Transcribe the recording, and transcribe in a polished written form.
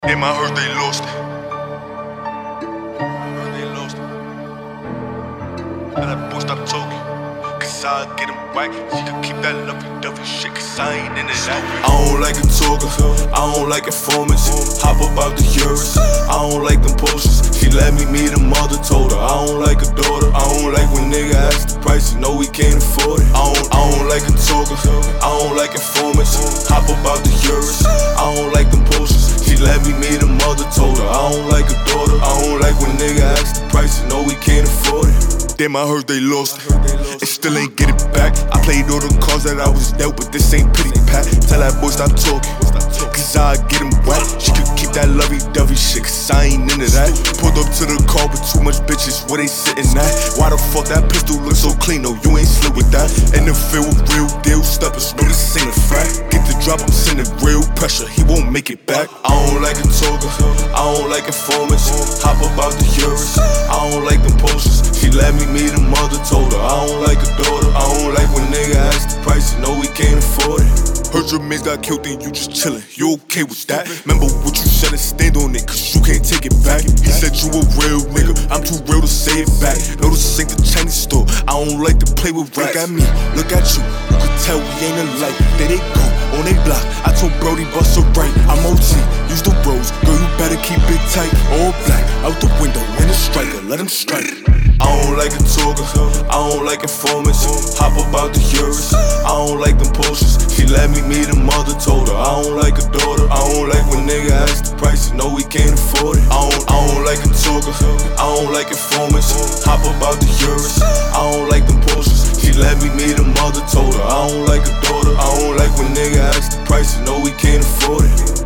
Damn, I heard they lost it. Now that boy stop talking, cause I get him right. She can keep that lovey-dovey shit, cause I ain't into that. I don't like a talker, I don't like informants. Hop about the Urus, I don't like them posters. She let me meet a mother, told her I don't like a daughter. I don't like when nigga ask the price, you know we can't afford it. I don't like a talker, I don't like informants. Hop about the Urus, I don't like them posters. She let me meet a mother, told her I don't like a daughter. I don't like when nigga ask the price, you know we can't afford it. Damn, I heard they lost it, and still ain't get it back. I played all the cards that I was dealt, but this ain't pity pat. Tell that boy stop talking, cause I get him whack. She could keep that lovey-dovey shit, cause I ain't into that. Pulled up to the car with too much bitches, where they sitting at? Why the fuck that pistol look so clean? No, you ain't slid with that. In the field with real deal steppers, no, this ain't a frack. Get the drop, I'm sending real pressure, he won't make it back. I don't like a talker, I don't like informants. Hop about the Urus, I don't like them posters. She let me meet a mother, told her I don't like a daughter. I don't like when nigga ask the price, you know we can't afford it. Heard your mans got killed and you just chillin', you okay with that? Remember what you said and stand on it, cause you can't take it back. He said you a real nigga, I'm too real to say it back. No, this ain't the Chinese store, I don't like to play with rats. Look at me, look at you can tell we ain't alike. There they go, on they block, I told Brody bust a right. I'm OT, use the rose, girl you better keep it tight. All black, out the window, in a striker, let him strike. I don't like a talker, I don't like informants. Hop about the Urus, I don't like them posters. She let me meet a mother, told her I don't like a daughter. I don't like when nigga ask the price, you know we can't afford it. I don't like a talker, I don't like informants. Hop about the Urus, I don't like them posters. She let me meet a mother, told her I don't like a daughter. I don't like when nigga ask the price, you know we can't afford it.